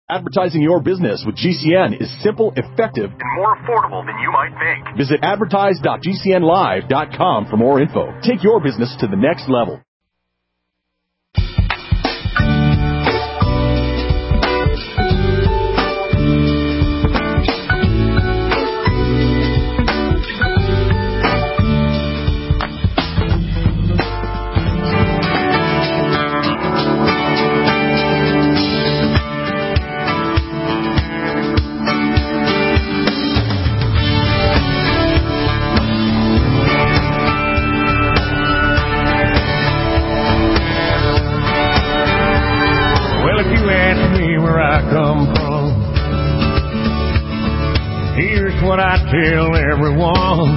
Advertising your business with GCN is simple, effective, and more affordable than you might think. Visit advertise.gcnlive.com for more info. Take your business to the next level. What I tell everyone,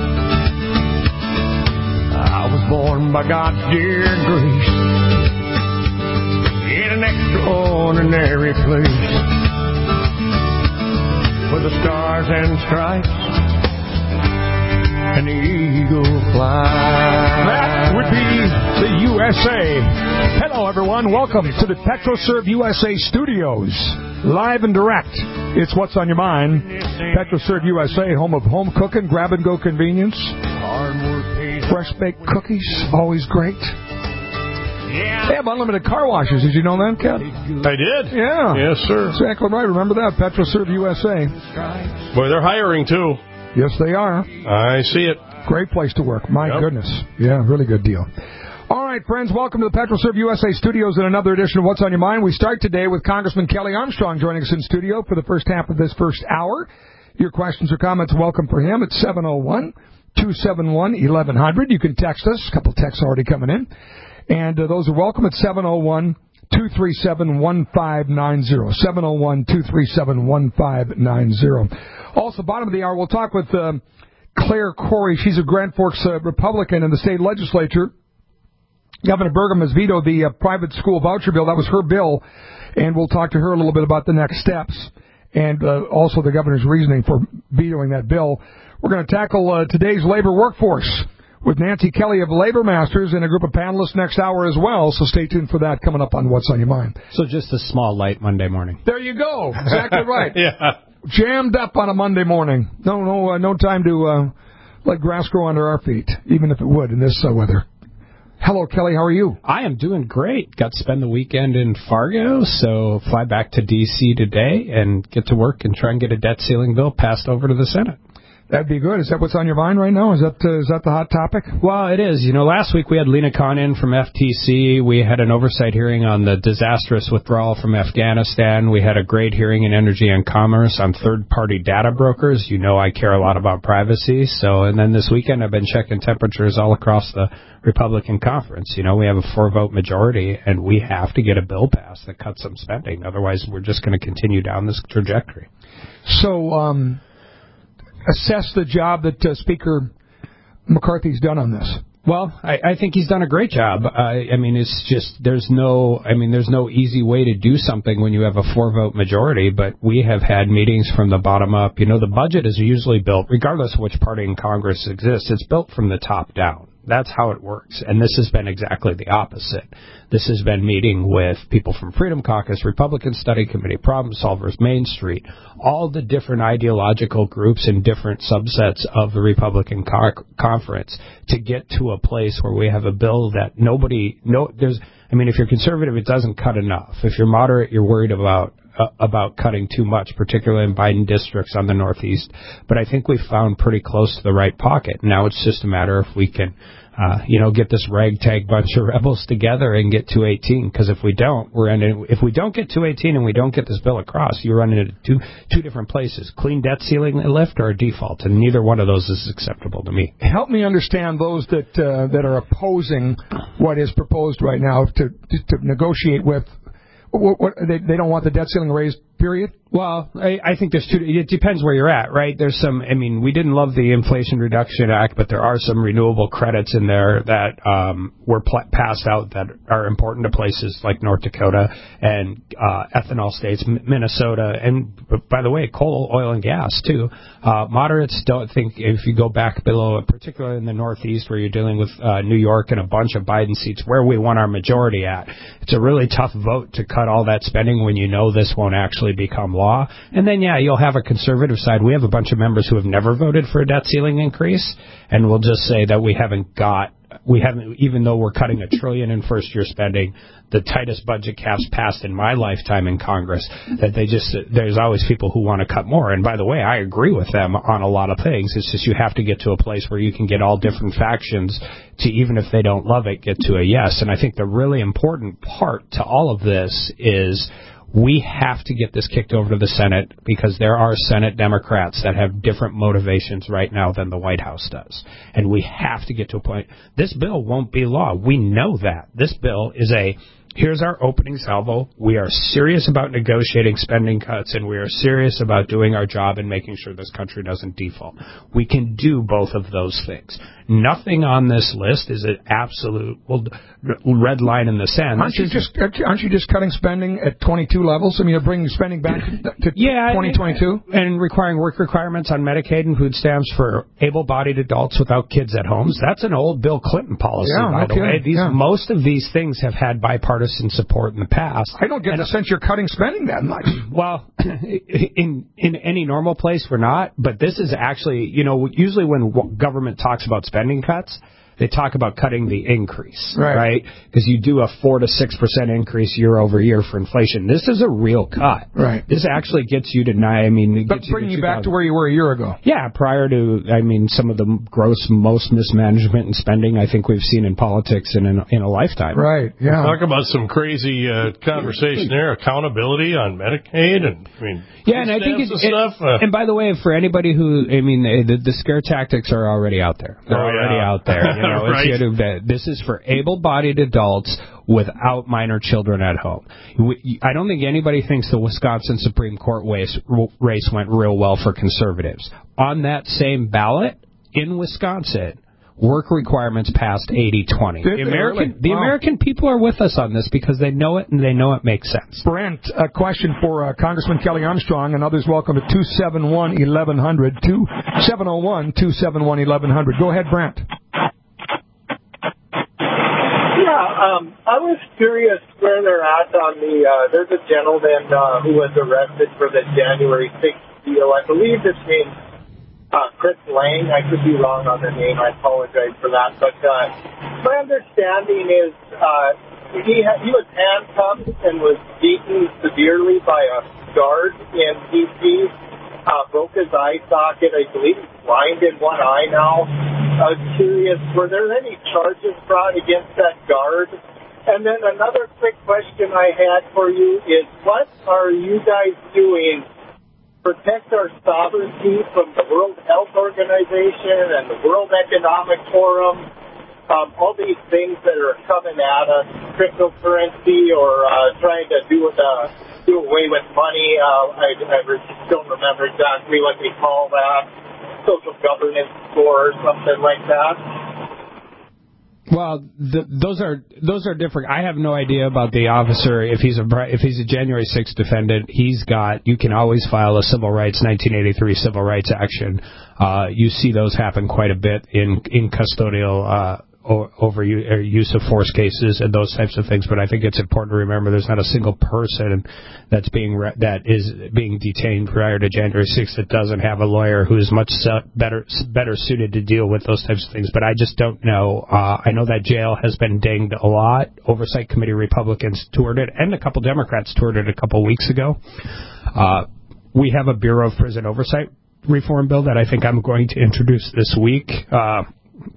I was born by God's dear grace in an extraordinary place where the stars and stripes and the eagle flies. That would be the USA. Hello, everyone. Welcome to the PetroServe USA studios. Live and direct. It's What's on Your Mind. PetroServe USA, home of home cooking, grab-and-go convenience. Fresh-baked cookies, always great. They have unlimited car washes. Did you know that, Ken? I did. Yeah. Yes, sir. Exactly right. Remember that, PetroServe USA. Boy, they're hiring, too. Yes, they are. I see it. Great place to work. My goodness. Yeah, really good deal. All right, friends, welcome to the PetroServe USA studios and another edition of What's on Your Mind. We start today with Congressman Kelly Armstrong joining us in studio for the first half of this first hour. Your questions or comments are welcome for him at 701-271-1100. You can text us. A couple of texts already coming in. And those are welcome at 701-237-1590. 701-237-1590. Also, bottom of the hour, we'll talk with Claire Corey. She's a Grand Forks Republican in the state legislature. Governor Burgum has vetoed the private school voucher bill. That was her bill, and we'll talk to her a little bit about the next steps and also the governor's reasoning for vetoing that bill. We're going to tackle today's labor workforce with Nancy Kelly of Labor Masters and a group of panelists next hour as well, so stay tuned for that coming up on What's on Your Mind. So just a small light Monday morning. There you go. Exactly right. Yeah. Jammed up on a Monday morning. No time to let grass grow under our feet, even if it would in this weather. Hello, Kelly. How are you? I am doing great. Got to spend the weekend in Fargo, so fly back to D.C. today and get to work and try and get a debt ceiling bill passed over to the Senate. That'd be good. Is that what's on your mind right now? Is that the hot topic? Well, it is. You know, last week we had Lena Khan in from FTC. We had an oversight hearing on the disastrous withdrawal from Afghanistan. We had a great hearing in Energy and Commerce on third-party data brokers. You know I care a lot about privacy. And then this weekend I've been checking temperatures all across the Republican conference. You know, we have a 4-vote majority, and we have to get a bill passed that cuts some spending. Otherwise, we're just going to continue down this trajectory. So, assess the job that Speaker McCarthy's done on this. Well, I think he's done a great job. I mean, it's just there's no easy way to do something when you have a 4-vote majority, but we have had meetings from the bottom up. You know, the budget is usually built, regardless of which party in Congress exists, it's built from the top down. That's how it works. And this has been exactly the opposite. This has been meeting with people from Freedom Caucus, Republican Study Committee, Problem Solvers, Main Street, all the different ideological groups and different subsets of the Republican conference to get to a place where we have a bill that if you're conservative, it doesn't cut enough. If you're moderate, you're worried about cutting too much, particularly in Biden districts on the Northeast. But I think we've found pretty close to the right pocket. Now it's just a matter if we can, get this ragtag bunch of rebels together and get 218. Because if we don't, if we don't get 218 and we don't get this bill across, you're running into two different places: clean debt ceiling lift or a default, and neither one of those is acceptable to me. Help me understand those that are opposing what is proposed right now to negotiate with. What, they don't want the debt ceiling raised, period? Well, I think there's two. It depends where you're at, right? There's some. I mean, we didn't love the Inflation Reduction Act, but there are some renewable credits in there that were passed out that are important to places like North Dakota and ethanol states, Minnesota, and by the way, coal, oil, and gas too. Moderates don't think if you go back below, particularly in the Northeast, where you're dealing with New York and a bunch of Biden seats, where we want our majority at. It's a really tough vote to cut all that spending when you know this won't actually become law. And then, you'll have a conservative side. We have a bunch of members who have never voted for a debt ceiling increase, and we'll just say that we haven't, even though we're cutting $1 trillion in first-year spending, the tightest budget caps passed in my lifetime in Congress, that there's always people who want to cut more. And by the way, I agree with them on a lot of things. It's just you have to get to a place where you can get all different factions to, even if they don't love it, get to a yes. And I think the really important part to all of this is we have to get this kicked over to the Senate, because there are Senate Democrats that have different motivations right now than the White House does. And we have to get to a point. This bill won't be law. We know that. This bill is here's our opening salvo. We are serious about negotiating spending cuts, and we are serious about doing our job and making sure this country doesn't default. We can do both of those things. Nothing on this list is an absolute red line in the sand. Aren't you just cutting spending at 22 levels? I mean, you're bringing spending back to 2022? And requiring work requirements on Medicaid and food stamps for able-bodied adults without kids at homes. That's an old Bill Clinton policy, by the way. Most of these things have had bipartisan support in the past. I don't get the sense you're cutting spending that much. Well, in any normal place, we're not. But this is actually, usually when government talks about spending cuts, they talk about cutting the increase, right? Because you do a 4 to 6% increase year over year for inflation. This is a real cut. Right. This actually gets you to but bringing you back to where you were a year ago. Yeah, prior to, some of the most mismanagement and spending I think we've seen in politics in a lifetime. Right. Yeah. Talk about some crazy conversation there. Accountability on Medicaid and and I think and by the way, for anybody who the scare tactics are already out there. They're already out there. Right. This is for able-bodied adults without minor children at home. I don't think anybody thinks the Wisconsin Supreme Court race went real well for conservatives. On that same ballot in Wisconsin, work requirements passed 80-20. The American people are with us on this because they know it and they know it makes sense. Brent, a question for Congressman Kelly Armstrong and others. Welcome to 271-1100. 701-271-1100. Go ahead, Brent. I was curious where they're at on there's a gentleman who was arrested for the January 6th deal. I believe his name's Chris Lang. I could be wrong on the name. I apologize for that. But my understanding is he was handcuffed and was beaten severely by a guard in D.C., broke his eye socket. I believe he's blind in one eye now. I was curious, were there any charges brought against that guard? And then another quick question I had for you is, what are you guys doing to protect our sovereignty from the World Health Organization and the World Economic Forum? All these things that are coming at us, cryptocurrency or trying to do away with money. I don't remember exactly what they call that. Social governance score or something like that. Well, those are different. I have no idea about the officer. If he's a January 6th defendant, you can always file a 1983 civil rights action. You see those happen quite a bit in custodial use of force cases and those types of things. But I think it's important to remember there's not a single person that is being detained prior to January 6th that doesn't have a lawyer who is much better suited to deal with those types of things. But I just don't know. I know that jail has been dinged a lot. Oversight Committee Republicans toured it, and a couple Democrats toured it a couple weeks ago. We have a Bureau of Prison Oversight reform bill that I think I'm going to introduce this week.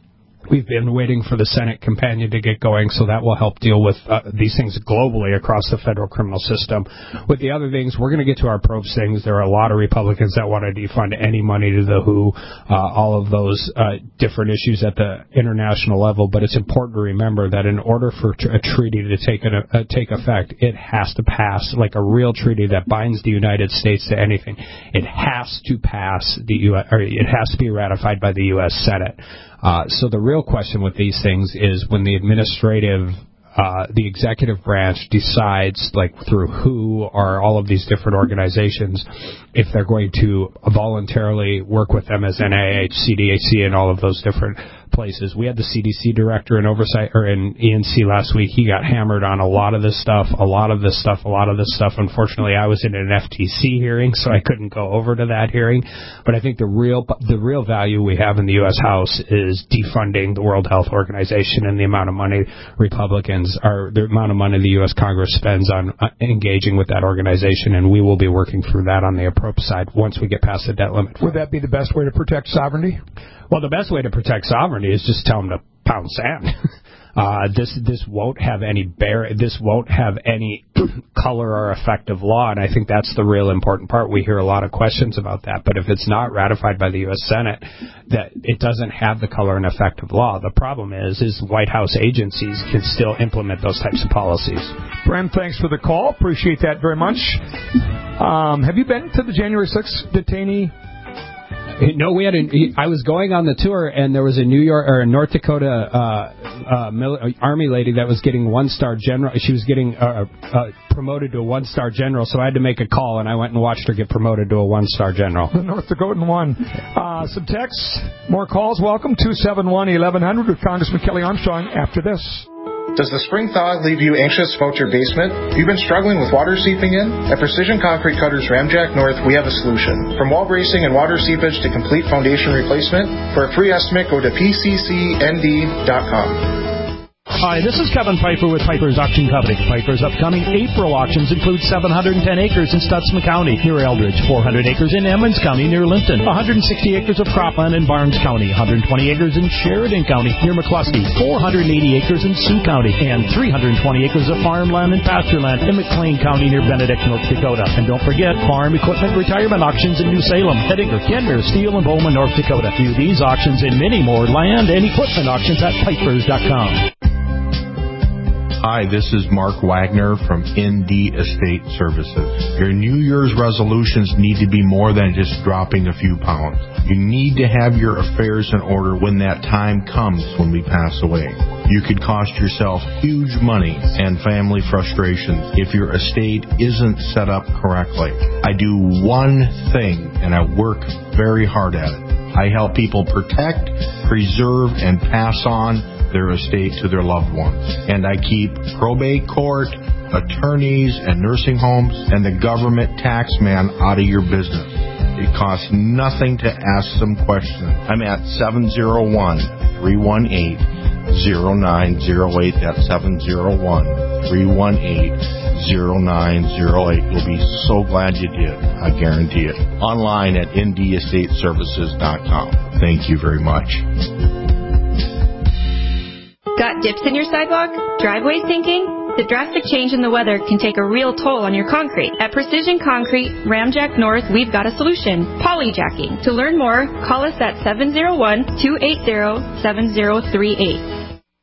We've been waiting for the Senate companion to get going, so that will help deal with these things globally across the federal criminal system. With the other things, we're going to get to our probes things. There are a lot of Republicans that want to defund any money to the WHO, all of those different issues at the international level. But it's important to remember that in order for a treaty to take effect, it has to pass, like a real treaty that binds the United States to anything. It has to pass the U.S., or it has to be ratified by the U.S. Senate. So the real question with these things is when the the executive branch decides, like through WHO or all of these different organizations, if they're going to voluntarily work with them as NIH, CDC, and all of those different places. We had the CDC director in ENC last week. He got hammered on a lot of this stuff. Unfortunately, I was in an FTC hearing, so I couldn't go over to that hearing. But I think the real value we have in the U.S. House is defunding the World Health Organization and the amount of money the amount of money the U.S. Congress spends on engaging with that organization, and we will be working through that on the appropriate side once we get past the debt limit. Would that be the best way to protect sovereignty? Well, the best way to protect sovereignty is just tell them to pound sand. This won't have any color or effect of law, and I think that's the real important part. We hear a lot of questions about that, but if it's not ratified by the U.S. Senate, that it doesn't have the color and effect of law. The problem is White House agencies can still implement those types of policies. Bren, thanks for the call. Appreciate that very much. Have you been to the January 6th detainee? No, I was going on the tour, and there was a North Dakota Army lady that was getting 1-star general. She was getting promoted to a 1-star general, so I had to make a call, and I went and watched her get promoted to a 1-star general. The North Dakotan won. Some texts, more calls. Welcome 271-1100 with Congressman Kelly Armstrong after this. Does the spring thaw leave you anxious about your basement? You've been struggling with water seeping in? At Precision Concrete Cutters Ramjack North, we have a solution. From wall bracing and water seepage to complete foundation replacement, for a free estimate, go to pccnd.com. Hi, this is Kevin Pfeiffer with Piper's Auction Company. Piper's upcoming April auctions include 710 acres in Stutsman County near Eldridge, 400 acres in Emmons County near Linton, 160 acres of cropland in Barnes County, 120 acres in Sheridan County near McCluskey, 480 acres in Sioux County, and 320 acres of farmland and pastureland in McLean County near Benedict, North Dakota. And don't forget farm equipment retirement auctions in New Salem, Hettinger, Kenmare, Steele, and Bowman, North Dakota. View these auctions and many more land and equipment auctions at Pipers.com. Hi, this is Mark Wagner from ND Estate Services. Your New Year's resolutions need to be more than just dropping a few pounds. You need to have your affairs in order when that time comes when we pass away. You could cost yourself huge money and family frustrations if your estate isn't set up correctly. I do one thing, and I work very hard at it. I help people protect, preserve, and pass on their estate to their loved ones. And I keep probate court, attorneys, and nursing homes, and the government tax man out of your business. It costs nothing to ask some questions. I'm at 701-318-0908. That's 701-318-0908. You'll be so glad you did. I guarantee it. Online at ndestateservices.com. Thank you very much. Got dips in your sidewalk? Driveway sinking? The drastic change in the weather can take a real toll on your concrete. At Precision Concrete, Ramjack North, we've got a solution. Polyjacking. To learn more, call us at 701-280-7038.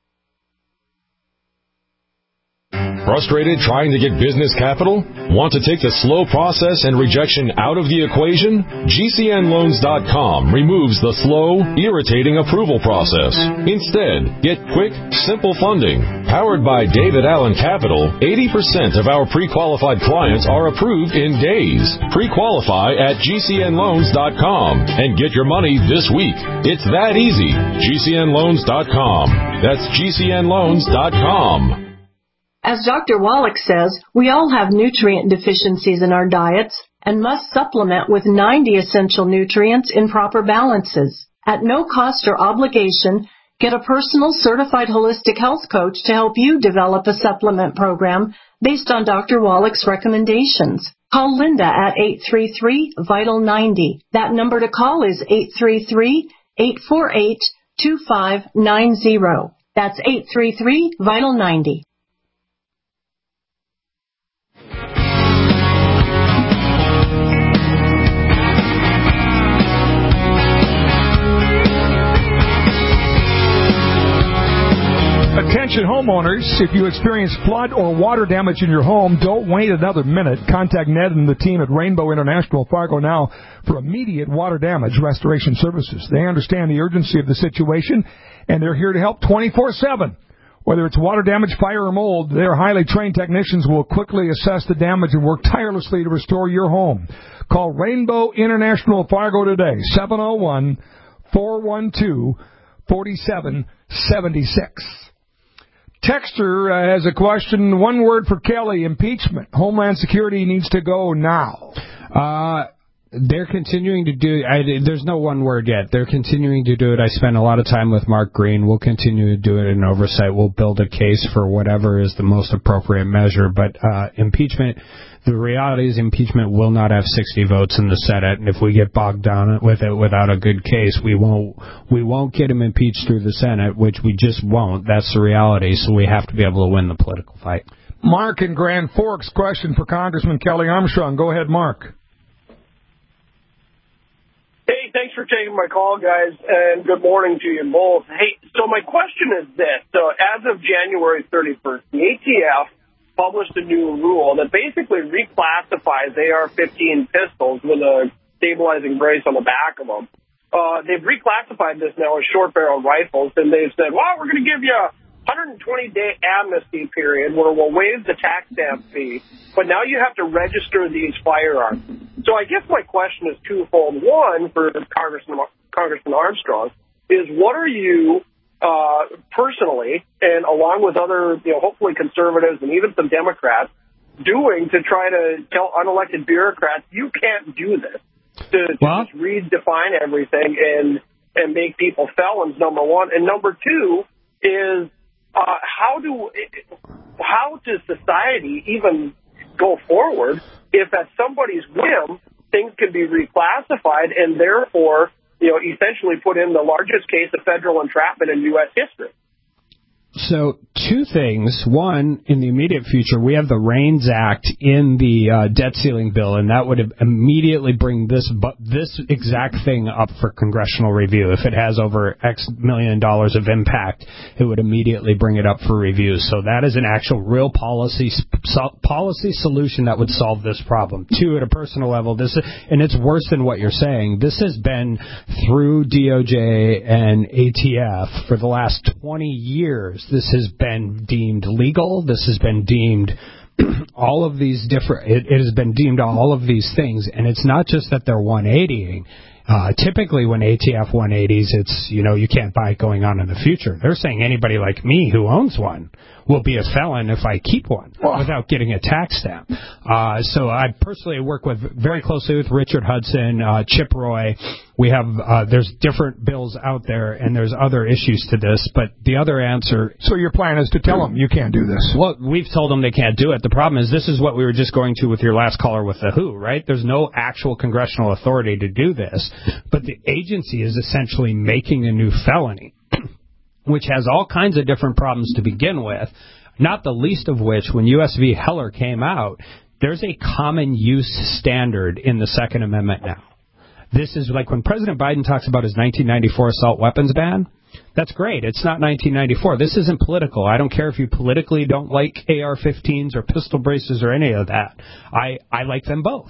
Frustrated trying to get business capital? Want to take the slow process and rejection out of the equation? GCNLoans.com removes the slow, irritating approval process. Instead, get quick, simple funding. Powered by David Allen Capital, 80% of our pre-qualified clients are approved in days. Pre-qualify at GCNLoans.com and get your money this week. It's that easy. GCNLoans.com. That's GCNLoans.com. As Dr. Wallach says, we all have nutrient deficiencies in our diets and must supplement with 90 essential nutrients in proper balances. At no cost or obligation, get a personal certified holistic health coach to help you develop a supplement program based on Dr. Wallach's recommendations. Call Linda at 833-VITAL-90. That number to call is 833-848-2888. 833-2590. That's 833-VITAL-90. Attention homeowners, if you experience flood or water damage in your home, don't wait another minute. Contact Ned and the team at Rainbow International Fargo now for immediate water damage restoration services. They understand the urgency of the situation, and they're here to help 24/7. Whether it's water damage, fire, or mold, their highly trained technicians will quickly assess the damage and work tirelessly to restore your home. Call Rainbow International Fargo today, 701-412-4776. Texter has a question. One word for Kelly: impeachment. Homeland Security needs to go now. They're continuing to do there's no one word yet. They're continuing to do it. I spent a lot of time with Mark Green. We'll continue to do it in oversight. We'll build a case for whatever is the most appropriate measure. But impeachment, the reality is impeachment will not have 60 votes in the Senate. And if we get bogged down with it without a good case, we won't get him impeached through the Senate, which we just won't. That's the reality. So we have to be able to win the political fight. Mark in Grand Forks, question for Congressman Kelly Armstrong. Go ahead, Mark. Hey, thanks for taking my call, guys, and good morning to you both. Hey, so my question is this. So as of January 31st, the ATF published a new rule that basically reclassifies AR-15 pistols with a stabilizing brace on the back of them. They've reclassified this now as short-barrel rifles, and they've said, well, we're going to give you a 120-day amnesty period where we'll waive the tax stamp fee, but now you have to register these firearms. So I guess my question is twofold. One, for Congressman Armstrong, is what are you personally, and along with other, hopefully conservatives and even some Democrats, doing to try to tell unelected bureaucrats, you can't do this, to just redefine everything and make people felons, number one. And number two is, how does society even go forward if at somebody's whim things can be reclassified and therefore, essentially put in the largest case of federal entrapment in U.S. history? So two things. One, in the immediate future, we have the REINS Act in the debt ceiling bill, and that would immediately bring this exact thing up for congressional review. If it has over X $1 million of impact, it would immediately bring it up for review. So that is an actual real policy solution that would solve this problem. Two, at a personal level, and it's worse than what you're saying. This has been through DOJ and ATF for the last 20 years. This has been deemed legal. This has been deemed all of these different. It has been deemed all of these things, and it's not just that they're 180ing. Typically, when ATF 180s, it's you can't buy it going on in the future. They're saying anybody like me who owns one will be a felon if I keep one without getting a tax stamp. So I personally work very closely with Richard Hudson, Chip Roy. We have there's different bills out there, and there's other issues to this. But the other answer. So your plan is to tell them you can't do this. Well, we've told them they can't do it. The problem is this is what we were just going to with your last caller with the WHO, right? There's no actual congressional authority to do this, but the agency is essentially making a new felony, which has all kinds of different problems to begin with, not the least of which, when U.S. v. Heller came out, there's a common use standard in the Second Amendment now. This is like when President Biden talks about his 1994 assault weapons ban. That's great. It's not 1994. This isn't political. I don't care if you politically don't like AR-15s or pistol braces or any of that. I like them both.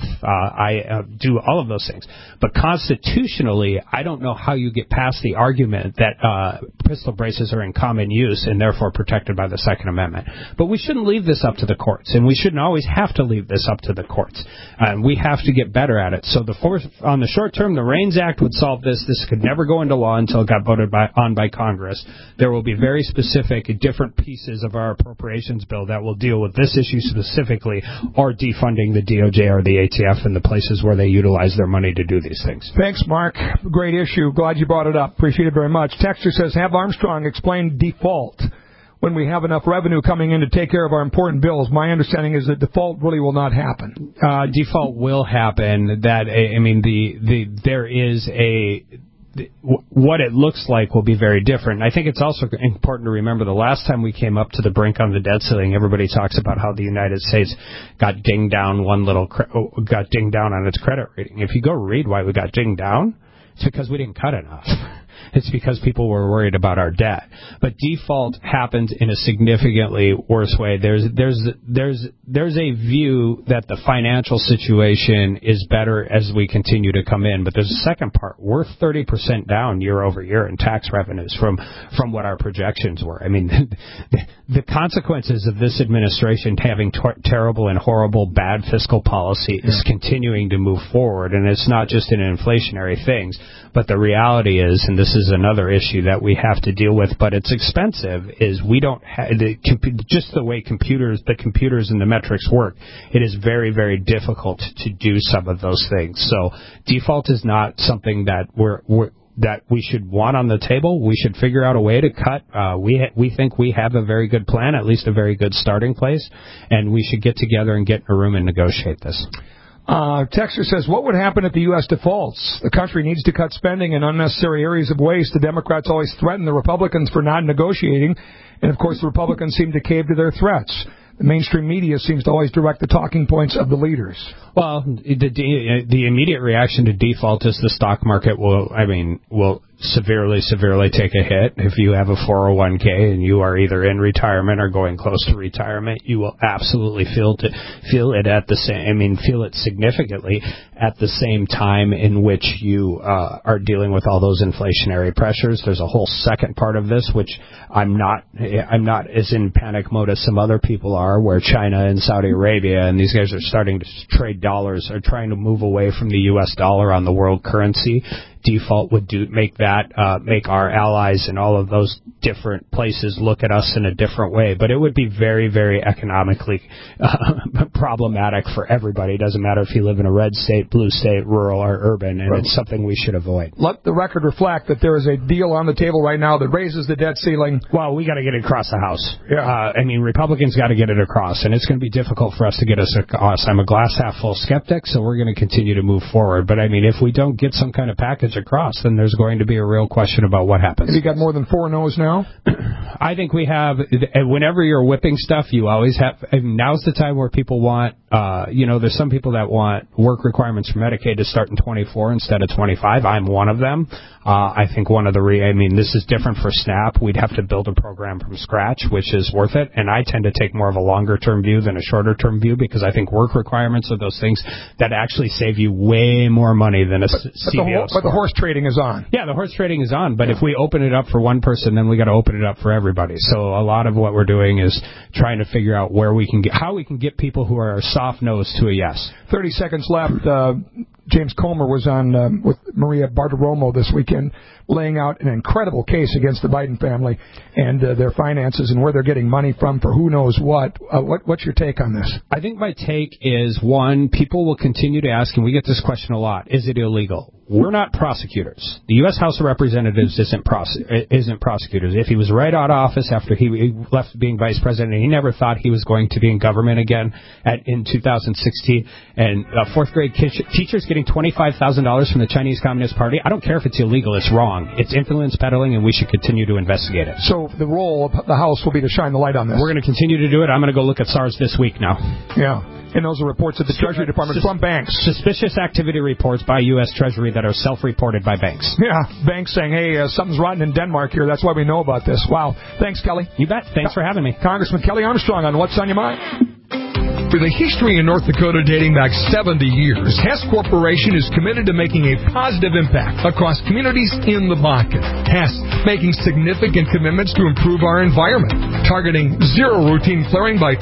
I do all of those things. But constitutionally, I don't know how you get past the argument that pistol braces are in common use and therefore protected by the Second Amendment. But we shouldn't leave this up to the courts, and we shouldn't always have to leave this up to the courts. And we have to get better at it. So on the short term, the REINS Act would solve this. This could never go into law until it got voted on by Congress. There will be very specific different pieces of our appropriations bill that will deal with this issue specifically, or defunding the DOJ or the ATF in the places where they utilize their money to do these things. Thanks, Mark. Great issue. Glad you brought it up. Appreciate it very much. Texter says, have Armstrong explain default when we have enough revenue coming in to take care of our important bills. My understanding is that default really will not happen. Default will happen. There is what it looks like will be very different. I think it's also important to remember the last time we came up to the brink on the debt ceiling, everybody talks about how the United States got dinged down on its credit rating. If you go read why we got dinged down, it's because we didn't cut enough. It's because people were worried about our debt. But default happens in a significantly worse way. There's a view that the financial situation is better as we continue to come in. But there's a second part. We're 30% down year over year in tax revenues from what our projections were. I mean, the consequences of this administration having terrible and horrible bad fiscal policy is continuing to move forward. And it's not just in inflationary things. But the reality is, and this is another issue that we have to deal with, but it's expensive, is we don't have just the way the computers and the metrics work. It is very, very difficult to do some of those things. So default is not something that that we should want on the table. We should figure out a way to cut. We think we have a very good plan, at least a very good starting place, and we should get together and get in a room and negotiate this. Texter says, what would happen if the U.S. defaults? The country needs to cut spending in unnecessary areas of waste. The Democrats always threaten the Republicans for not negotiating, and, of course, the Republicans seem to cave to their threats. The mainstream media seems to always direct the talking points of the leaders. Well, the immediate reaction to default is the stock market will severely take a hit. If you have a 401k and you are either in retirement or going close to retirement, you will absolutely feel it significantly at the same time in which you are dealing with all those inflationary pressures. There's a whole second part of this, which I'm not as in panic mode as some other people are, where China and Saudi Arabia and these guys are starting to trade dollars, are trying to move away from the U.S. dollar on the world currency. Default would make our allies in all of those different places look at us in a different way. But it would be very, very economically problematic for everybody. It doesn't matter if you live in a red state, blue state, rural, or urban, and it's something we should avoid. Let the record reflect that there is a deal on the table right now that raises the debt ceiling. Well, we got to get it across the House. Yeah. Republicans got to get it across, and it's going to be difficult for us to get us across. I'm a glass half full skeptic, so we're going to continue to move forward. But, if we don't get some kind of package across, then there's going to be a real question about what happens. Have you got more than 4 no's now? I think we have. Whenever you're whipping stuff, you always have. Now's the time where people want, there's some people that want work requirements for Medicaid to start in 24 instead of 25. I'm one of them. I think one of the this is different for SNAP. We'd have to build a program from scratch, which is worth it. And I tend to take more of a longer-term view than a shorter-term view, because I think work requirements are those things that actually save you way more money than a CBO score. But the horse trading is on. Yeah, the horse trading is on. But if we open it up for one person, then we got to open it up for everybody. So a lot of what we're doing is trying to figure out how we can get people who are soft nose to a yes. 30 seconds left. James Comer was on with Maria Bartiromo this weekend, laying out an incredible case against the Biden family and their finances and where they're getting money from for who knows what. What's your take on this? I think my take is, one, people will continue to ask, and we get this question a lot, is it illegal? We're not prosecutors. The U.S. House of Representatives isn't prosecutors. If he was right out of office after he left being vice president, and he never thought he was going to be in government again in 2016, and fourth grade teachers getting $25,000 from the Chinese Communist Party, I don't care if it's illegal, it's wrong. It's influence peddling, and we should continue to investigate it. So the role of the House will be to shine the light on this. We're going to continue to do it. I'm going to go look at SARS this week now. Yeah. And those are reports of the Treasury Department from banks. Suspicious activity reports by U.S. Treasury that are self-reported by banks. Yeah, banks saying, hey, something's rotten in Denmark here. That's why we know about this. Wow. Thanks, Kelly. You bet. Thanks for having me. Congressman Kelly Armstrong on What's on Your Mind. With a history in North Dakota dating back 70 years, Hess Corporation is committed to making a positive impact across communities in the Bakken. Hess making significant commitments to improve our environment, targeting zero routine flaring by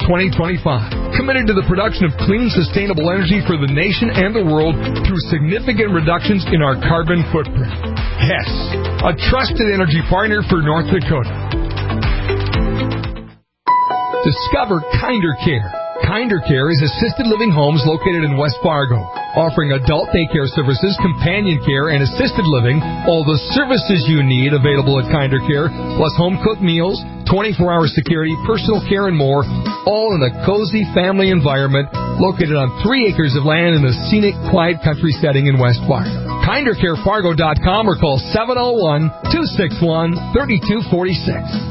2025. Committed to the production of clean, sustainable energy for the nation and the world through significant reductions in our carbon footprint. Hess, a trusted energy partner for North Dakota. Discover Kinder Care. Kinder Care is assisted living homes located in West Fargo, offering adult daycare services, companion care, and assisted living, all the services you need available at Kinder Care, plus home-cooked meals, 24-hour security, personal care, and more, all in a cozy family environment located on 3 acres of land in a scenic, quiet country setting in West Fargo. KinderCareFargo.com or call 701-261-3246.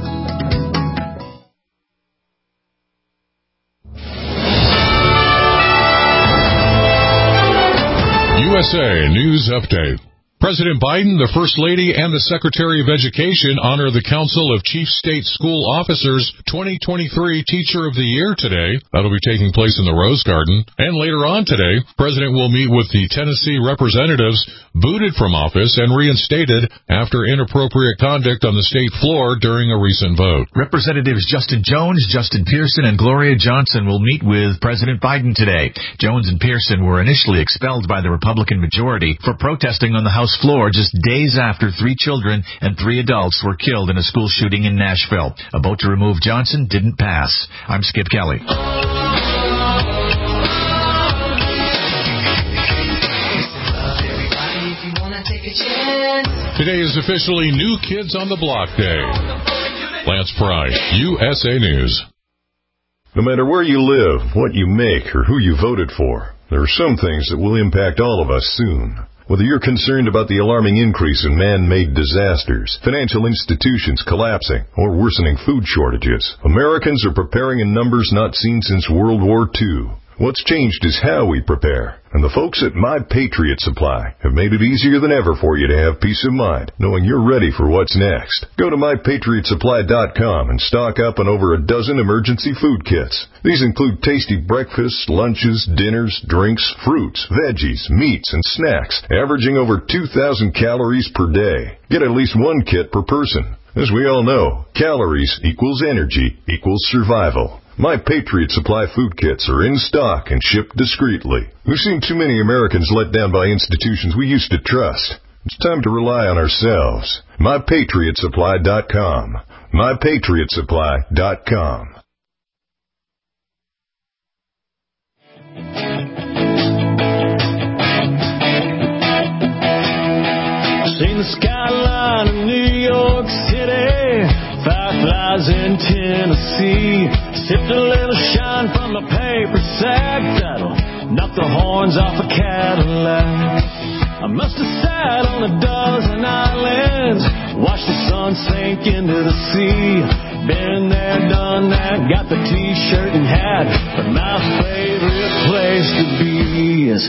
USA News Update. President Biden, the First Lady, and the Secretary of Education honor the Council of Chief State School Officers 2023 Teacher of the Year today. That'll be taking place in the Rose Garden. And later on today, President will meet with the Tennessee representatives booted from office and reinstated after inappropriate conduct on the state floor during a recent vote. Representatives Justin Jones, Justin Pearson, and Gloria Johnson will meet with President Biden today. Jones and Pearson were initially expelled by the Republican majority for protesting on the House floor just days after 3 children and 3 adults were killed in a school shooting in Nashville. A vote to remove Johnson didn't pass. I'm Skip Kelly. Today is officially New Kids on the Block Day. Lance Pry, USA News. No matter where you live, what you make, or who you voted for, there are some things that will impact all of us soon. Whether you're concerned about the alarming increase in man-made disasters, financial institutions collapsing, or worsening food shortages, Americans are preparing in numbers not seen since World War II. What's changed is how we prepare. And the folks at My Patriot Supply have made it easier than ever for you to have peace of mind, knowing you're ready for what's next. Go to MyPatriotSupply.com and stock up on over a dozen emergency food kits. These include tasty breakfasts, lunches, dinners, drinks, fruits, veggies, meats, and snacks, averaging over 2,000 calories per day. Get at least one kit per person. As we all know, calories equals energy equals survival. My Patriot Supply food kits are in stock and shipped discreetly. We've seen too many Americans let down by institutions we used to trust. It's time to rely on ourselves. MyPatriotSupply.com. MyPatriotSupply.com. Seen the skyline of New York City, fireflies in Tennessee, sipped a little shine from a paper sack that'll knock the horns off a Cadillac. I must have sat on a dozen islands, watched the sun sink into the sea. Been there, done that, got the t-shirt and hat, but my favorite place to be is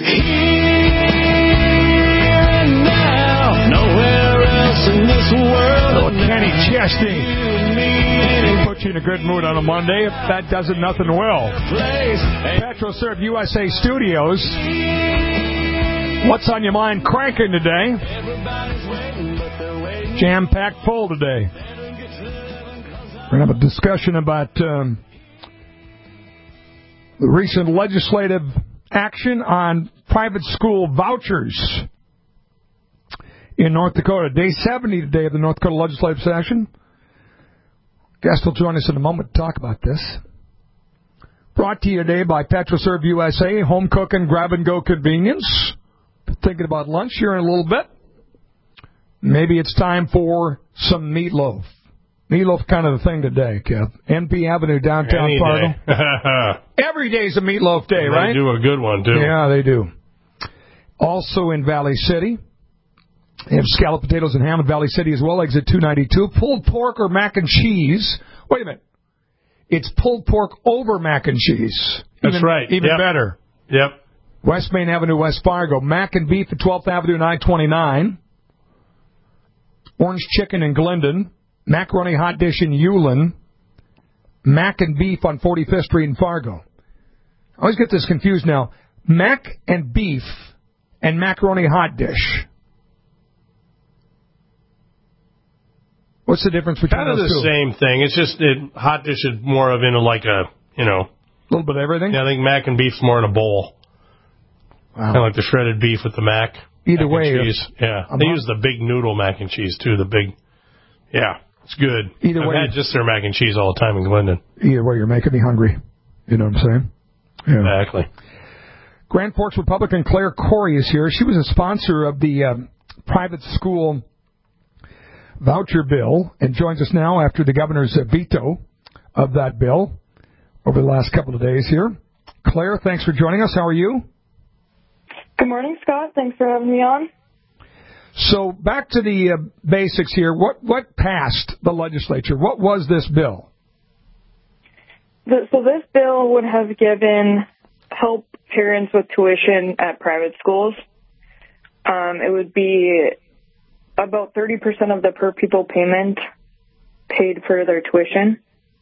here and now. Nowhere else in this world. Kenny Chesney. Put you in a good mood on a Monday. If that doesn't, nothing will. PetroServe USA Studios. What's on your mind cranking today? Jam-packed full today. We're going to have a discussion about the recent legislative action on private school vouchers in North Dakota. Day 70 today of the North Dakota legislative session. Guest will join us in a moment to talk about this. Brought to you today by PetroServe USA, home cooking, grab-and-go convenience. Thinking about lunch here in a little bit. Maybe it's time for some meatloaf. Meatloaf kind of the thing today, Kev. NP Avenue, downtown Fargo. Every day's a meatloaf day, right? They do a good one, too. Yeah, they do. Also in Valley City. They have scalloped potatoes and ham in Valley City as well, exit 292. Pulled pork or mac and cheese. Wait a minute. It's pulled pork over mac and cheese. That's right. Even better. Yep. West Main Avenue, West Fargo. Mac and beef at 12th Avenue and I-29. Orange chicken in Glendon. Macaroni hot dish in Ulen. Mac and beef on 45th Street in Fargo. I always get this confused now. Mac and beef and macaroni hot dish. What's the difference between kind of those two? Kind of the same thing. It's just hot dish is more of in like a, a little bit of everything? Yeah, I think mac and beef's more in a bowl. Wow. Kind of like the shredded beef with the mac. Either way. Cheese. Yeah. They use the big noodle mac and cheese, too. The big, it's good. Either way. I've had just their mac and cheese all the time in Glendon. Either way, you're making me hungry. You know what I'm saying? Yeah. Exactly. Grand Forks Republican Claire Corey is here. She was a sponsor of the private school voucher bill and joins us now after the governor's veto of that bill over the last couple of days here. Claire, thanks for joining us. How are you? Good morning, Scott. Thanks for having me on. So back to the basics here. What passed the legislature? What was this bill? So this bill would have given help parents with tuition at private schools. It would be about 30% of the per pupil payment paid for their tuition.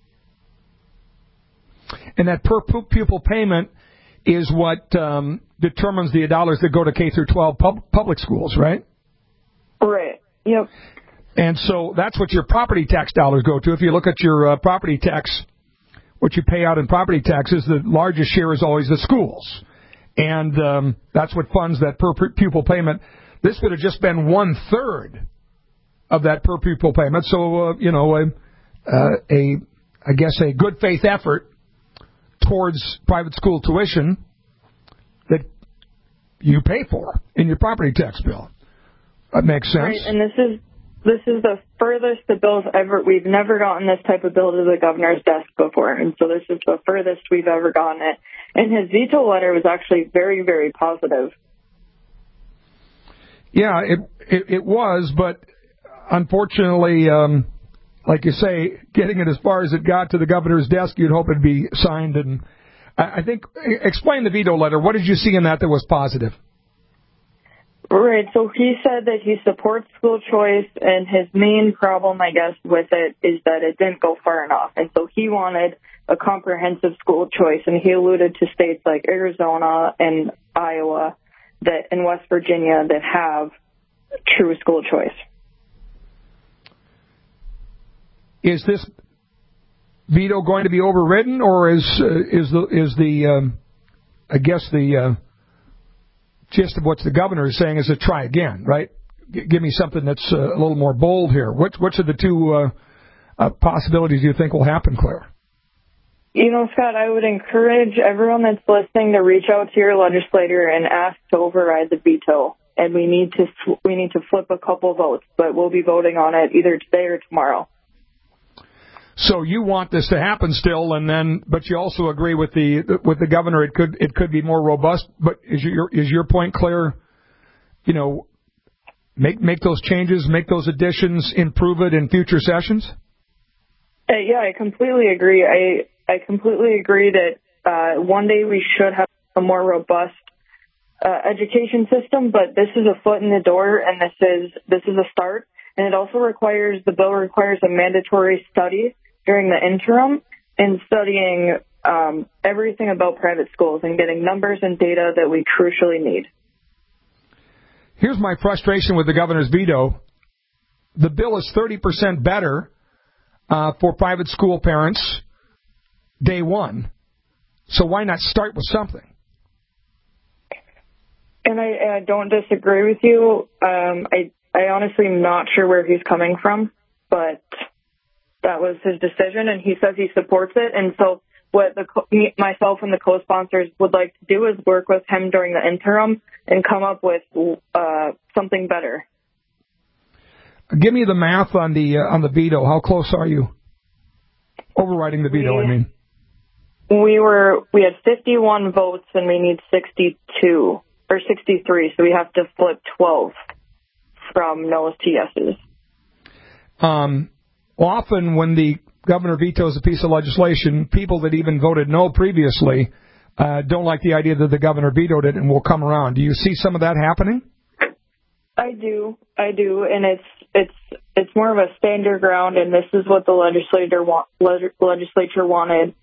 And that per pupil payment is what determines the dollars that go to K through 12 public schools, right? Right. Yep. And so that's what your property tax dollars go to. If you look at your property tax, what you pay out in property taxes, the largest share is always the schools. And that's what funds that per pupil payment. This would have just been 1/3 of that per pupil payment. So, I guess a good faith effort towards private school tuition that you pay for in your property tax bill. That makes sense. Right, and this is the furthest the bill's ever. We've never gotten this type of bill to the governor's desk before, and so this is the furthest we've ever gotten it. And his veto letter was actually very, very positive. Yeah, it was, but unfortunately, like you say, getting it as far as it got to the governor's desk, you'd hope it'd be signed. And I think, explain the veto letter. What did you see in that was positive? Right, so he said that he supports school choice, and his main problem, I guess, with it is that it didn't go far enough. And so he wanted a comprehensive school choice, and he alluded to states like Arizona and Iowa that in West Virginia that have true school choice. Is this veto going to be overridden, or is the gist of what the governor is saying is to try again, right? Give me something that's a little more bold here. Which of the two possibilities do you think will happen, Claire? You know, Scott, I would encourage everyone that's listening to reach out to your legislator and ask to override the veto. And we need to flip a couple votes, but we'll be voting on it either today or tomorrow. So you want this to happen still, but you also agree with the governor. It could be more robust. But is your point clear? You know, make those changes, make those additions, improve it in future sessions. Yeah, I completely agree. I completely agree that one day we should have a more robust education system. But this is a foot in the door, and this is a start. And it also the bill requires a mandatory study during the interim and studying everything about private schools and getting numbers and data that we crucially need. Here's my frustration with the governor's veto. The bill is 30% better for private school parents day one. So why not start with something? And I don't disagree with you. I honestly am not sure where he's coming from, but that was his decision, and he says he supports it. And so what myself and the co-sponsors would like to do is work with him during the interim and come up with something better. Give me the math on the veto. How close are you? Overriding the veto, I mean. We had 51 votes, and we need 62 or 63, so we have to flip 12 from no's to yeses. Often when the governor vetoes a piece of legislation, people that even voted no previously don't like the idea that the governor vetoed it and will come around. Do you see some of that happening? I do, and it's more of a stand your ground, and this is what the legislature wanted,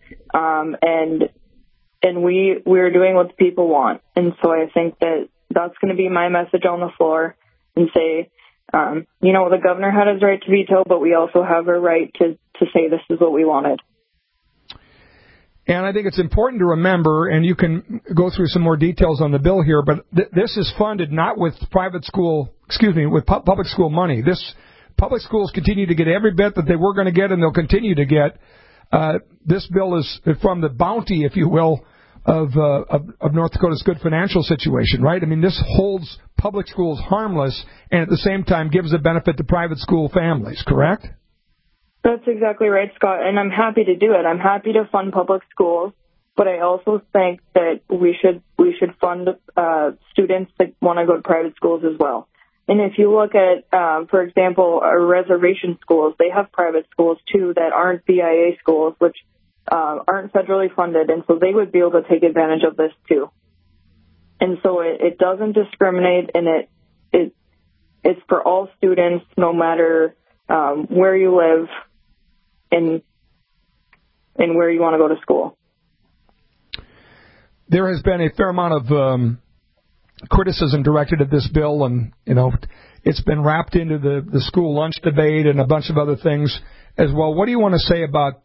and we're doing what the people want, and so I think that's going to be my message on the floor, and say, the governor had his right to veto, but we also have a right to say this is what we wanted. And I think it's important to remember, and you can go through some more details on the bill here, but this is funded not with public school money. Public schools continue to get every bit that they were going to get, and they'll continue to get. This bill is from the bounty, if you will, of North Dakota's good financial situation, right? I mean, this holds public schools harmless and at the same time gives a benefit to private school families, correct? That's exactly right, Scott, and I'm happy to do it. I'm happy to fund public schools, but I also think that we should fund students that want to go to private schools as well. And if you look at, for example, our reservation schools, they have private schools too that aren't BIA schools, which aren't federally funded, and so they would be able to take advantage of this too. And so it doesn't discriminate, and it's for all students, no matter where you live and where you want to go to school. There has been a fair amount of criticism directed at this bill, and it's been wrapped into the school lunch debate and a bunch of other things as well. What do you want to say about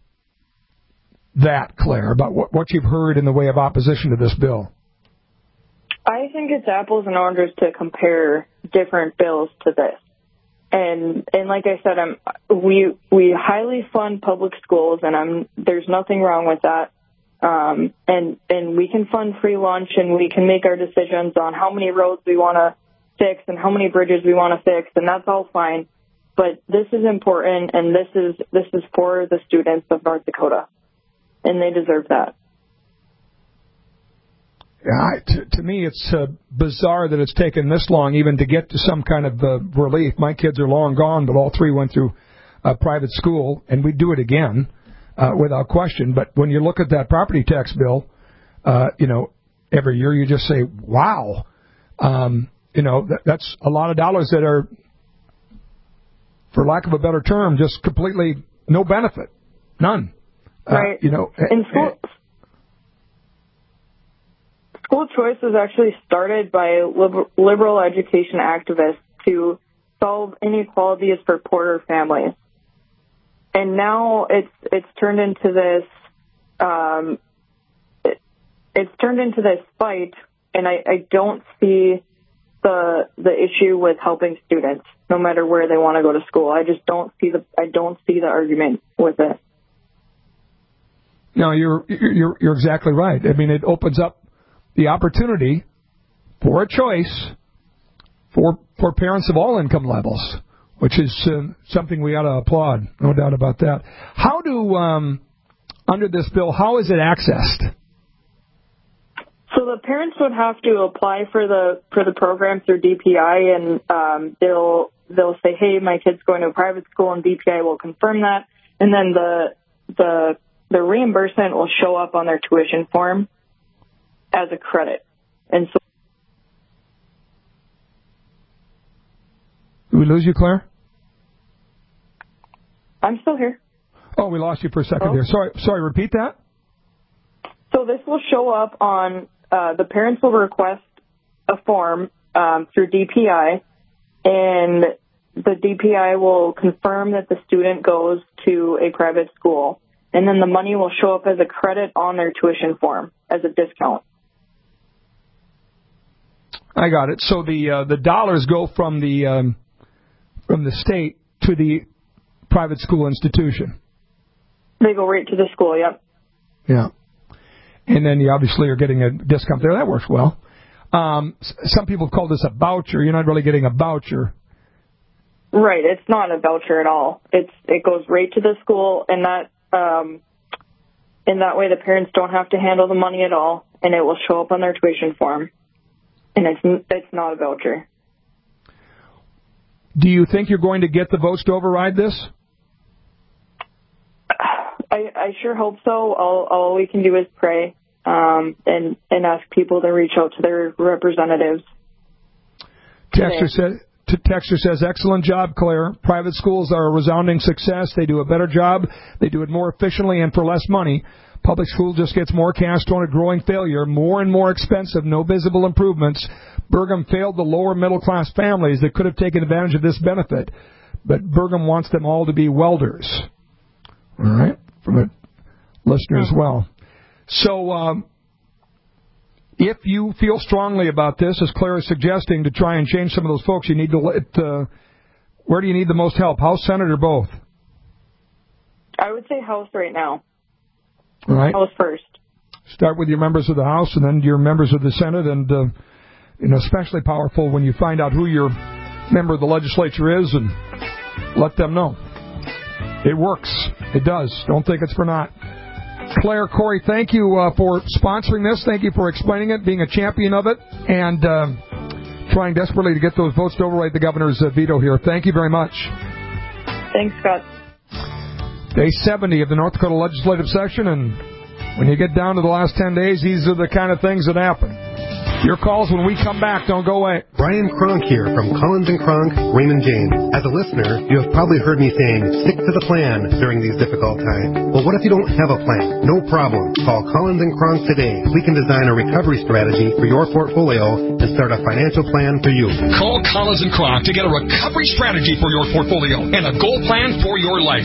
that, Claire, about what you've heard in the way of opposition to this bill? I think it's apples and oranges to compare different bills to this. And like I said, we highly fund public schools, and there's nothing wrong with that. And we can fund free lunch, and we can make our decisions on how many roads we want to fix and how many bridges we want to fix, and that's all fine. But this is important, and this is for the students of North Dakota, and they deserve that. Yeah, to me, it's bizarre that it's taken this long even to get to some kind of relief. My kids are long gone, but all three went through private school, and we'd do it again without question. But when you look at that property tax bill, every year you just say, wow. That's a lot of dollars that are, for lack of a better term, just completely no benefit. None. Right. In school choice was actually started by liberal education activists to solve inequalities for poorer families. And now it's turned into this fight, and I don't see the issue with helping students no matter where they want to go to school. I just don't see the argument with it. No, you're exactly right. I mean, it opens up the opportunity for a choice for parents of all income levels, which is something we ought to applaud, no doubt about that. How do, under this bill, how is it accessed? So the parents would have to apply for the program through DPI, and they'll say, hey, my kid's going to a private school, and DPI will confirm that, and then the reimbursement will show up on their tuition form as a credit. And so, did we lose you, Claire? I'm still here. Oh, we lost you for a second there. Sorry, repeat that? So this will show up on, the parents will request a form through DPI, and the DPI will confirm that the student goes to a private school, and then the money will show up as a credit on their tuition form as a discount. I got it. So the dollars go from the state to the private school institution. They go right to the school. Yep. Yeah. And then you obviously are getting a discount there. That works well. Some people call this a voucher. You're not really getting a voucher. Right. It's not a voucher at all. It goes right to the school, and that in that way the parents don't have to handle the money at all, and it will show up on their tuition form. And it's not a voucher. Do you think you're going to get the votes to override this? I sure hope so. All we can do is pray and ask people to reach out to their representatives. Texter says, excellent job, Claire. Private schools are a resounding success. They do a better job. They do it more efficiently and for less money. Public school just gets more cash toward a growing failure, more and more expensive, no visible improvements. Burgum failed the lower middle-class families that could have taken advantage of this benefit. But Burgum wants them all to be welders. All right? From a listener as well. So, if you feel strongly about this, as Claire is suggesting, to try and change some of those folks, you need to where do you need the most help? House, Senate, or both? I would say House right now. All right. House first. Start with your members of the House and then your members of the Senate, and especially powerful when you find out who your member of the legislature is and let them know. It works. It does. Don't think it's for naught. Claire, Corey, thank you for sponsoring this. Thank you for explaining it, being a champion of it, and trying desperately to get those votes to override the governor's veto here. Thank you very much. Thanks, Scott. Day 70 of the North Dakota legislative session, and when you get down to the last 10 days, these are the kind of things that happen. Your calls when we come back. Don't go away. Brian Kronk here from Collins & Kronk, Raymond James. As a listener, you have probably heard me saying, stick to the plan during these difficult times. Well, what if you don't have a plan? No problem. Call Collins & Kronk today. We can design a recovery strategy for your portfolio and start a financial plan for you. Call Collins & Kronk to get a recovery strategy for your portfolio and a goal plan for your life.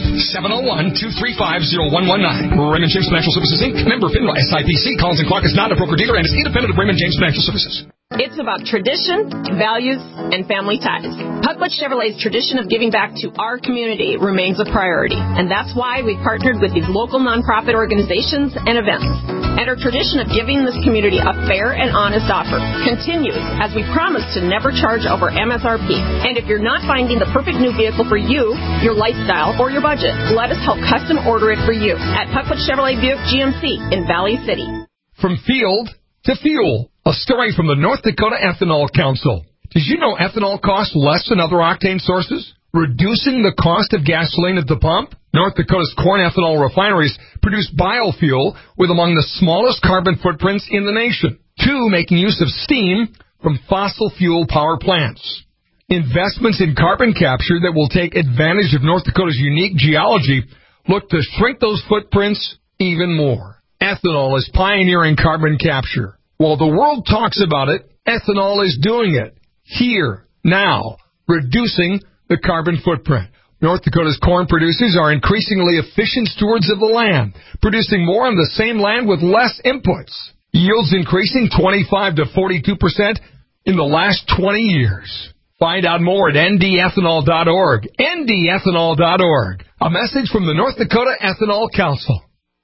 701-235-0119. Raymond James Financial Services, Inc. Member FINRA SIPC. Collins & Kronk is not a broker-dealer and is independent of Raymond James Financial Services. It's about tradition, values, and family ties. Puckwood Chevrolet's tradition of giving back to our community remains a priority, and that's why we've partnered with these local nonprofit organizations and events. And our tradition of giving this community a fair and honest offer continues as we promise to never charge over MSRP. And if you're not finding the perfect new vehicle for you, your lifestyle, or your budget, let us help custom order it for you at Puckwood Chevrolet Buick GMC in Valley City. From field to fuel, a story from the North Dakota Ethanol Council. Did you know ethanol costs less than other octane sources, reducing the cost of gasoline at the pump? North Dakota's corn ethanol refineries produce biofuel with among the smallest carbon footprints in the nation, 2 making use of steam from fossil fuel power plants. Investments in carbon capture that will take advantage of North Dakota's unique geology look to shrink those footprints even more. Ethanol is pioneering carbon capture. While the world talks about it, ethanol is doing it. Here, now, reducing the carbon footprint. North Dakota's corn producers are increasingly efficient stewards of the land, producing more on the same land with less inputs. Yields increasing 25 to 42% in the last 20 years. Find out more at ndethanol.org. ndethanol.org. A message from the North Dakota Ethanol Council.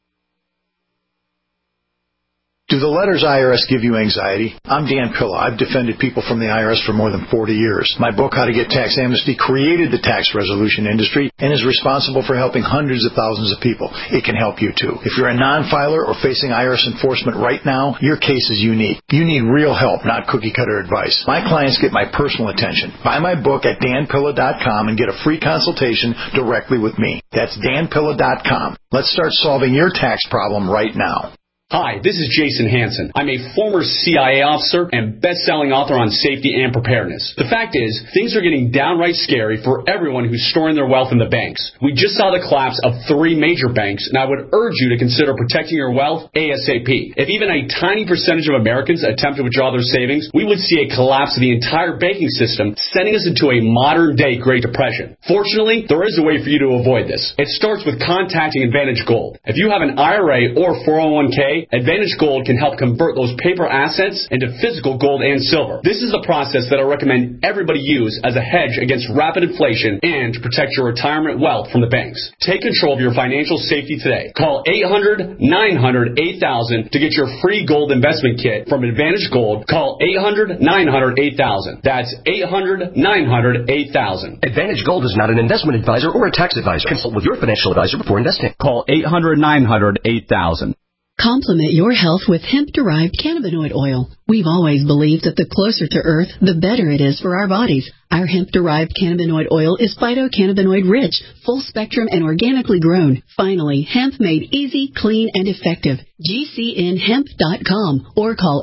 Do the letters IRS give you anxiety? I'm Dan Pilla. I've defended people from the IRS for more than 40 years. My book, How to Get Tax Amnesty, created the tax resolution industry and is responsible for helping hundreds of thousands of people. It can help you, too. If you're a non-filer or facing IRS enforcement right now, your case is unique. You need real help, not cookie-cutter advice. My clients get my personal attention. Buy my book at danpilla.com and get a free consultation directly with me. That's danpilla.com. Let's start solving your tax problem right now. Hi, this is Jason Hansen. I'm a former CIA officer and best-selling author on safety and preparedness. The fact is, things are getting downright scary for everyone who's storing their wealth in the banks. We just saw the collapse of 3 major banks, and I would urge you to consider protecting your wealth ASAP. If even a tiny percentage of Americans attempt to withdraw their savings, we would see a collapse of the entire banking system, sending us into a modern-day Great Depression. Fortunately, there is a way for you to avoid this. It starts with contacting Advantage Gold. If you have an IRA or 401k, Advantage Gold can help convert those paper assets into physical gold and silver. This is the process that I recommend everybody use as a hedge against rapid inflation and to protect your retirement wealth from the banks. Take control of your financial safety today. Call 800-900-8000 to get your free gold investment kit from Advantage Gold. Call 800-900-8000. That's 800-900-8000. Advantage Gold is not an investment advisor or a tax advisor. Consult with your financial advisor before investing. Call 800-900-8000. Complement your health with hemp-derived cannabinoid oil. We've always believed that the closer to Earth, the better it is for our bodies. Our hemp-derived cannabinoid oil is phytocannabinoid-rich, full-spectrum, and organically grown. Finally, hemp made easy, clean, and effective. GCNhemp.com or call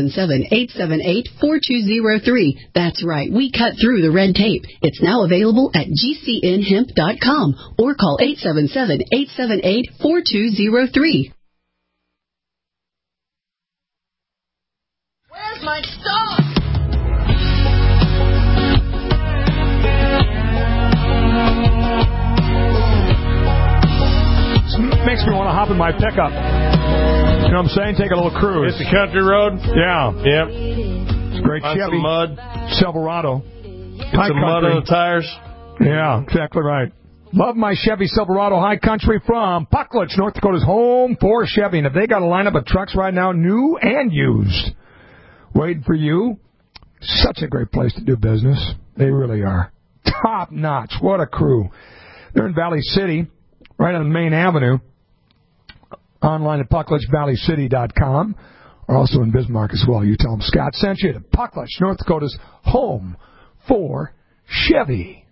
877-878-4203. That's right, we cut through the red tape. It's now available at GCNhemp.com or call 877-878-4203. Where's my stuff? Makes me want to hop in my pickup. You know what I'm saying? Take a little cruise. Hit the country road? Yeah. Yep. It's great. Find Chevy. some mud. Silverado. Get some mud on the tires. Yeah, exactly right. Love my Chevy Silverado High Country from Puckledge, North Dakota's home for Chevy. And if they got a lineup of trucks right now, new and used, waiting for you, such a great place to do business. They really are. Top notch. What a crew. They're in Valley City, right on the main avenue. Online at PuckledgeValleyCity.com. are also in Bismarck as well. You tell them Scott sent you to Puckless, North Dakota's home for Chevy.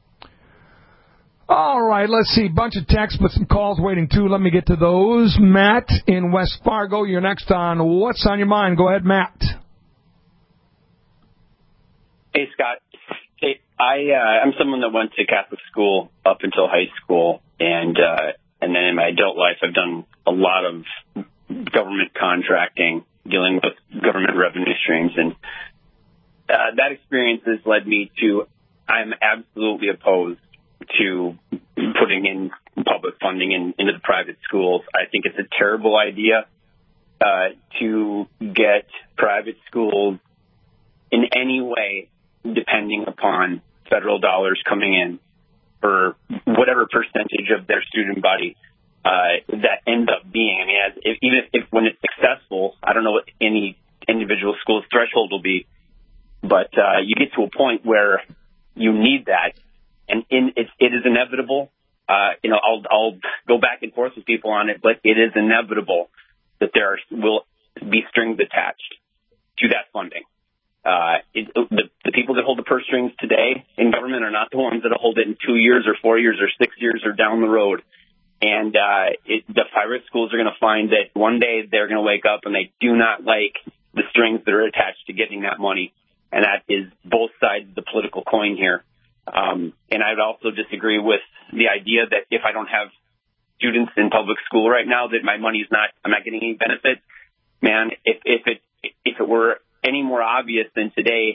All right, let's see. Bunch of texts, but some calls waiting, too. Let me get to those. Matt in West Fargo, you're next on What's on Your Mind. Go ahead, Matt. Hey, Scott. Hey, I'm someone that went to Catholic school up until high school, and then in my adult life, I've done a lot of government contracting, dealing with government revenue streams, and that experience has led me to, I'm absolutely opposed to putting in public funding into the private schools. I think it's a terrible idea to get private schools in any way depending upon federal dollars coming in for whatever percentage of their student body that ends up being. I mean, even if when it's successful, I don't know what any individual school's threshold will be, but you get to a point where you need that, and it is inevitable. I'll go back and forth with people on it, but it is inevitable that there will be strings attached to that funding. The people that hold the purse strings today in government are not the ones that will hold it in 2 years or 4 years or 6 years or down the road. And the private schools are going to find that one day they're going to wake up and they do not like the strings that are attached to getting that money. And that is both sides of the political coin here. And I would also disagree with the idea that if I don't have students in public school right now, that my money's I'm not getting any benefit. Man, if it were any more obvious than today,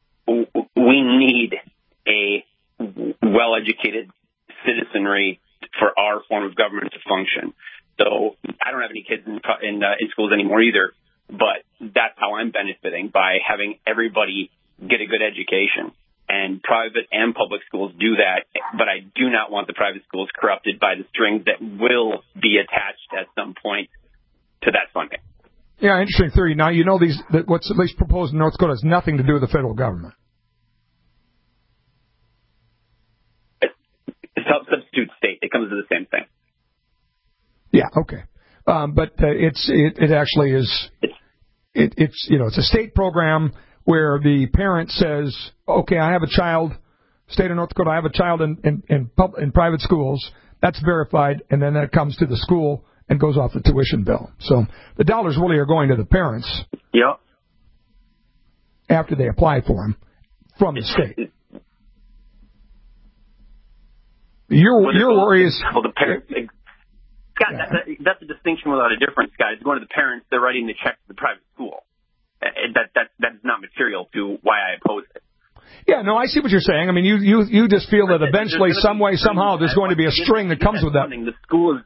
we need a well-educated citizenry for our form of government to function. So I don't have any kids in schools anymore either, but that's how I'm benefiting, by having everybody get a good education. And private and public schools do that, but I do not want the private schools corrupted by the strings that will be attached at some point to that funding. Yeah, interesting theory. Now, you know what's at least proposed in North Dakota has nothing to do with the federal government. It's a substitute state. It comes to the same thing. Yeah, okay. But it actually is. It's a state program where the parent says, okay, I have a child, state of North Dakota, I have a child in private schools. That's verified, and then that comes to the school and goes off the tuition bill. So the dollars really are going to the parents. Yep. After they apply for them from the state. Your worry is... Well, the parents... Scott, that's a distinction without a difference, Scott. It's going to the parents. They're writing the check to the private school. That's not material to why I oppose it. Yeah, no, I see what you're saying. I mean, you just feel that eventually, some way, somehow, there's going to be a string that comes with that. The school is...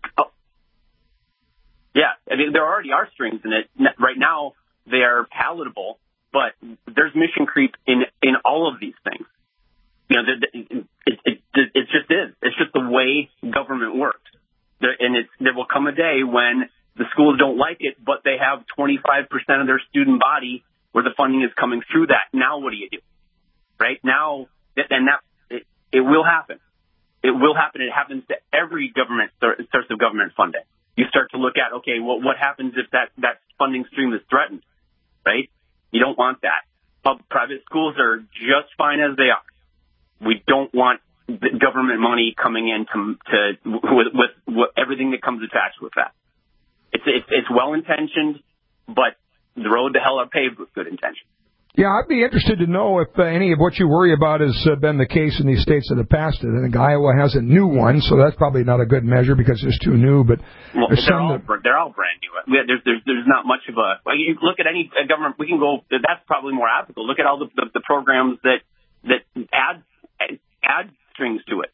Yeah, I mean, there already are strings in it. Right now, they are palatable, but there's mission creep in all of these things. You know, it just is. It's just the way government works. There will come a day when the schools don't like it, but they have 25% of their student body where the funding is coming through that. Now what do you do? Right? Now, it will happen. It will happen. It happens to every government source of government funding. You start to look at, okay, well, what happens if that funding stream is threatened, right? You don't want that. Private schools are just fine as they are. We don't want the government money coming in with everything that comes attached with that. It's well-intentioned, but the road to hell are paved with good intention. Yeah, I'd be interested to know if any of what you worry about has been the case in these states that have passed it. I think Iowa has a new one, so that's probably not a good measure because it's too new. But they're all brand new. There's not much of a. You look at any government. We can go. That's probably more applicable. Look at all the programs that add strings to it.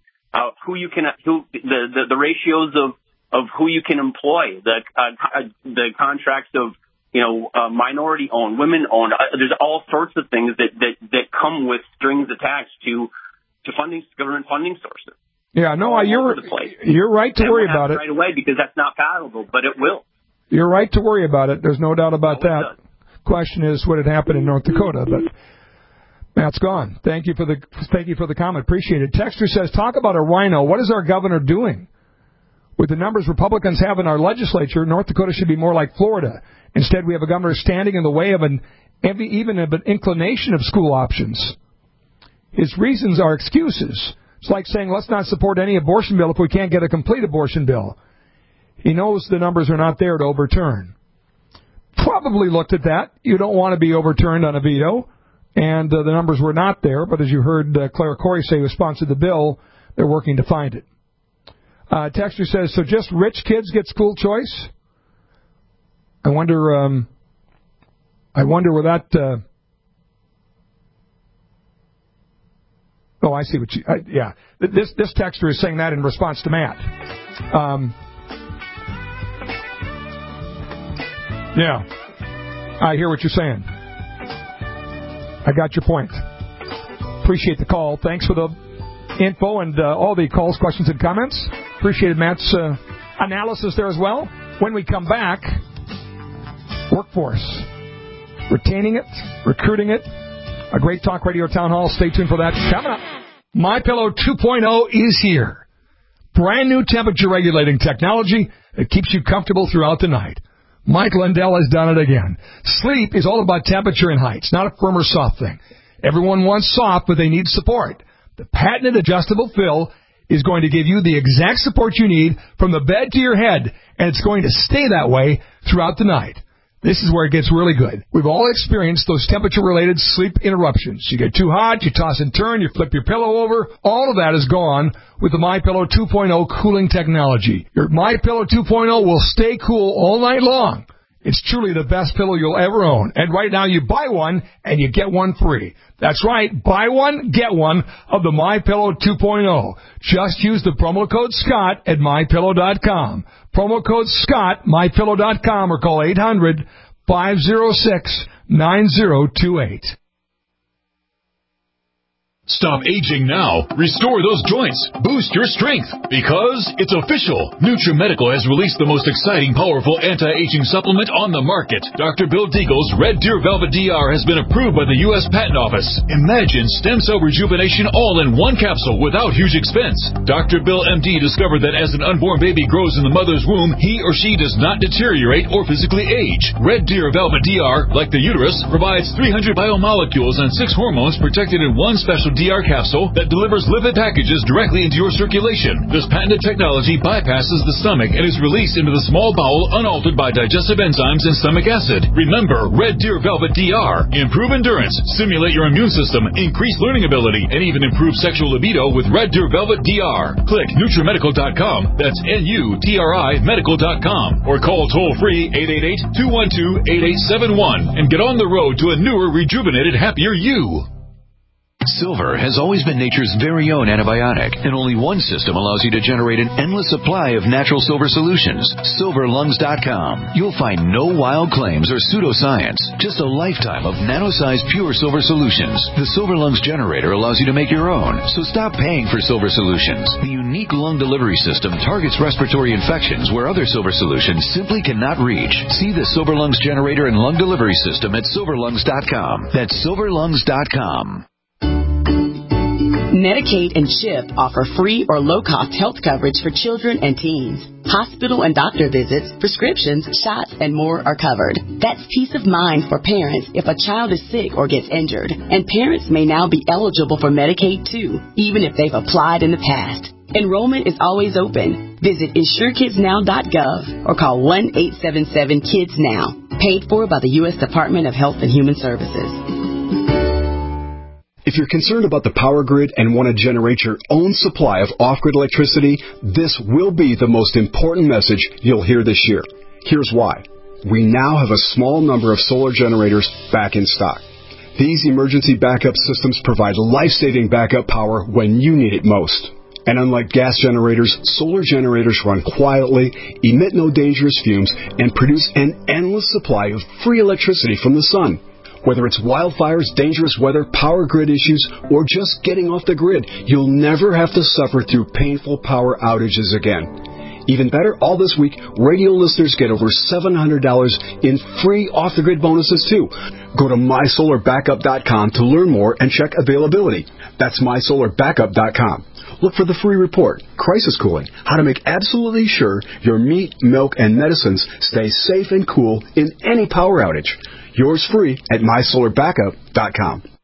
The ratios of who you can employ. The contracts of. Minority owned, women owned. There's all sorts of things that come with strings attached to government funding sources. Yeah, no, you're right to worry about it right away because that's not palatable, but it will. You're right to worry about it. There's no doubt about that. Question is what had happened in North Dakota, but Matt's gone. Thank you for the comment. Appreciate it. Texter says, talk about a rhino. What is our governor doing? With the numbers Republicans have in our legislature, North Dakota should be more like Florida. Instead, we have a governor standing in the way of even of an inclination of school options. His reasons are excuses. It's like saying, let's not support any abortion bill if we can't get a complete abortion bill. He knows the numbers are not there to overturn. Probably looked at that. You don't want to be overturned on a veto. And the numbers were not there. But as you heard Claire Corey say, who sponsored the bill, they're working to find it. Texter says, so just rich kids get school choice? I wonder where that... Oh, I see what you... yeah. This texter is saying that in response to Matt. Yeah. I hear what you're saying. I got your point. Appreciate the call. Thanks for the info and all the calls, questions, and comments. Appreciated Matt's analysis there as well. When we come back, workforce. Retaining it, recruiting it. A great talk radio town hall. Stay tuned for that. Coming up, MyPillow 2.0 is here. Brand new temperature regulating technology that keeps you comfortable throughout the night. Mike Lindell has done it again. Sleep is all about temperature and height. It's not a firm or soft thing. Everyone wants soft, but they need support. The patented adjustable fill is going to give you the exact support you need from the bed to your head, and it's going to stay that way throughout the night. This is where it gets really good. We've all experienced those temperature-related sleep interruptions. You get too hot, you toss and turn, you flip your pillow over. All of that is gone with the MyPillow 2.0 cooling technology. Your MyPillow 2.0 will stay cool all night long. It's truly the best pillow you'll ever own. And right now you buy one and you get one free. That's right. Buy one, get one of the MyPillow 2.0. Just use the promo code Scott at MyPillow.com. Promo code Scott, MyPillow.com, or call 800-506-9028. Stop aging now. Restore those joints. Boost your strength. Because it's official. NutriMedical has released the most exciting, powerful anti-aging supplement on the market. Dr. Bill Deagle's Red Deer Velvet DR has been approved by the U.S. Patent Office. Imagine stem cell rejuvenation all in one capsule without huge expense. Dr. Bill MD discovered that as an unborn baby grows in the mother's womb, he or she does not deteriorate or physically age. Red Deer Velvet DR, like the uterus, provides 300 biomolecules and 6 hormones protected in one special DR capsule that delivers lipid packages directly into your circulation. This patented technology bypasses the stomach and is released into the small bowel unaltered by digestive enzymes and stomach acid. Remember, Red Deer Velvet DR. Improve endurance, stimulate your immune system, increase learning ability, and even improve sexual libido with Red Deer Velvet DR. Click NutriMedical.com. That's NUTRI Medical.com. Or call toll-free 888-212-8871 and get on the road to a newer, rejuvenated, happier you. Silver has always been nature's very own antibiotic, and only one system allows you to generate an endless supply of natural silver solutions. SilverLungs.com. You'll find no wild claims or pseudoscience, just a lifetime of nano-sized pure silver solutions. The Silver Lungs generator allows you to make your own, so stop paying for silver solutions. The unique lung delivery system targets respiratory infections where other silver solutions simply cannot reach. See the Silver Lungs generator and lung delivery system at SilverLungs.com. That's SilverLungs.com. Medicaid and CHIP offer free or low-cost health coverage for children and teens. Hospital and doctor visits, prescriptions, shots, and more are covered. That's peace of mind for parents if a child is sick or gets injured. And parents may now be eligible for Medicaid, too, even if they've applied in the past. Enrollment is always open. Visit InsureKidsNow.gov or call 1-877-KIDS-NOW. Paid for by the U.S. Department of Health and Human Services. If you're concerned about the power grid and want to generate your own supply of off-grid electricity, this will be the most important message you'll hear this year. Here's why. We now have a small number of solar generators back in stock. These emergency backup systems provide life-saving backup power when you need it most. And unlike gas generators, solar generators run quietly, emit no dangerous fumes, and produce an endless supply of free electricity from the sun. Whether it's wildfires, dangerous weather, power grid issues, or just getting off the grid, you'll never have to suffer through painful power outages again. Even better, all this week, radio listeners get over $700 in free off-the-grid bonuses, too. Go to MySolarBackup.com to learn more and check availability. That's MySolarBackup.com. Look for the free report, Crisis Cooling, how to make absolutely sure your meat, milk, and medicines stay safe and cool in any power outage. Yours free at MySolarBackup.com.